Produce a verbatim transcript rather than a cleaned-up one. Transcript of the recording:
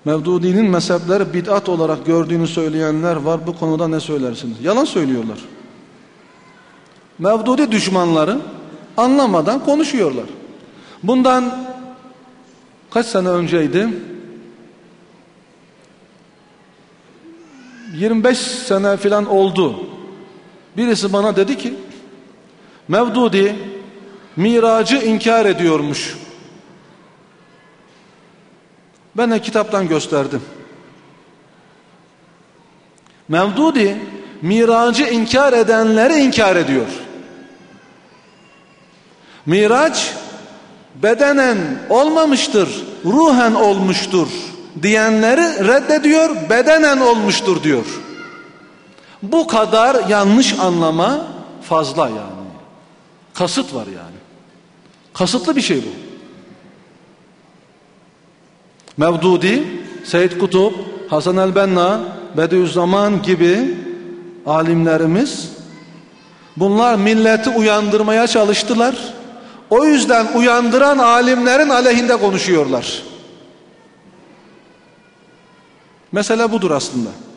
Mevdudi'nin mezhepleri bid'at olarak gördüğünü söyleyenler var. Bu konuda ne söylersiniz? Yalan söylüyorlar. Mevdudi düşmanları anlamadan konuşuyorlar. Bundan kaç sene önceydi? yirmi beş sene falan oldu. Birisi bana dedi ki Mevdudi miracı inkar ediyormuş. Ben de kitaptan gösterdim. Mevdudi miracı inkar edenleri inkar ediyor. Miraç bedenen olmamıştır, ruhen olmuştur diyenleri reddediyor, bedenen olmuştur diyor. Bu kadar yanlış anlama fazla yani. Kasıt var yani. Kasıtlı bir şey bu. Mevdudi, Seyyid Kutup, Hasan el-Benna, Bediüzzaman gibi alimlerimiz bunlar milleti uyandırmaya çalıştılar. O yüzden uyandıran alimlerin aleyhinde konuşuyorlar. Mesele budur aslında.